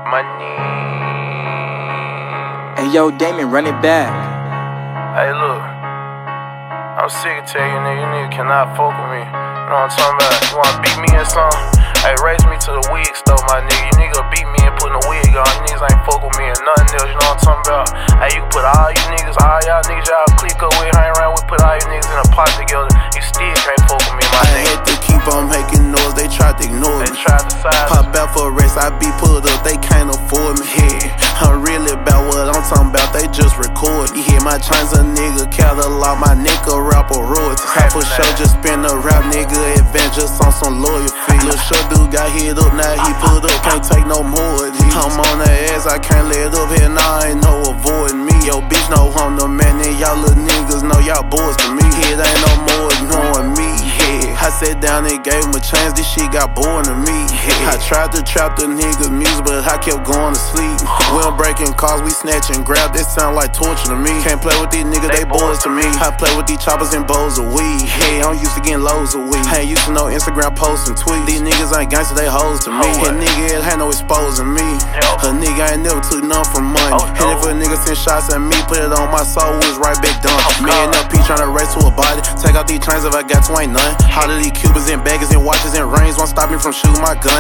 Money. Hey yo, Damon, run it back. Hey, look. I'm sick of telling you nigga cannot fuck with me. You know what I'm talking about? You wanna beat me or something? Hey, raise me to the wig store, my nigga. You nigga beat me and putting a wig on. You niggas ain't fuck with me and nothing else. You know what I'm talking about? Hey, you can put all you niggas, all y'all niggas y'all click up with, hang around with, put all you niggas in a pot together. You still can't fuck with me, my nigga. I had to keep on making noise, they tried to ignore me. They tried to silence. Pop out for a race, I be pulled up, they can't afford me. Yeah, I'm really about what I'm talking about, they just record me. Yeah, my chains a nigga catalog, my nigga rapper royalties. I for sure just spin a rap nigga advance just on some loyal fee. Lil' short dude got hit up, now he put up, can't take no more of these. I'm on the ass, I can't let up here, now ain't no avoiding me. Yo, bitch know I'm the man, and y'all little niggas know y'all boys to me. It ain't no more ignoring me. I sat down and gave him a chance, this shit got boring to me. I tried to trap the niggas' music, but I kept going to sleep. We don't breaking cars, we snatch and grab, that sound like torture to me. Can't play with these niggas, they boys to me. I play with these choppers and bowls of weed. Hey, I'm used to getting loads of weed. I ain't used to know Instagram posts and tweets. These niggas ain't gangsta, they hoes to me. And nigga ain't no exposing me. A nigga ain't never took none from money. And if a nigga send shots at me, put it on my soul, it's right back done. Me and LP tryna race to a body. Take out these chains if I got to, ain't none. All of these Cubans and baggers and watches and rings won't stop me from shooting my gun.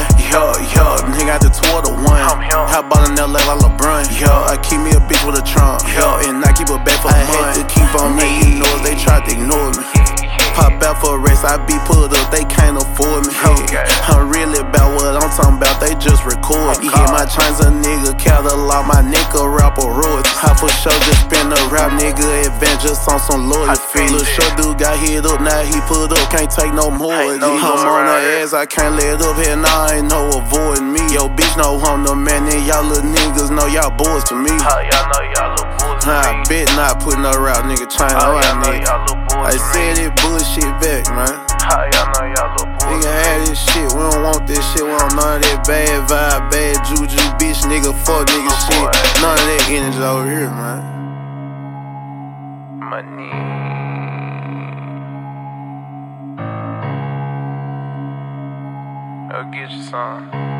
Nigga got the 2 to 1. How about in LA like LeBron? I keep me a bitch with a trunk. And I keep a bag for money. I had to keep on making noise, they tried to ignore me. Pop out for a race, I be pulled up, they can't afford me. I'm really about what I'm talking about, they just record. Yeah, my chains a nigga catalog, my nigga rapper royalties. I for sure just spin a rap nigga advance just on some loyal fee. Lil' short dude got hit up, now he put up, can't take no more of these. I'm on the ass, I can't let up here, now ain't no avoiding me. Yo, bitch know I'm the man, and y'all little niggas know y'all boys to me. Y'all know y'all little boys to me. I bet not putting no rap nigga chain on my nigga. I said it bullshit back, man. Y'all know y'all little boys. Nigga had this shit, we don't want this shit, we don't none of that bad vibe, bad juju, bitch, nigga, fuck nigga shit. None of that energy over here, man. Money. I'll get you some.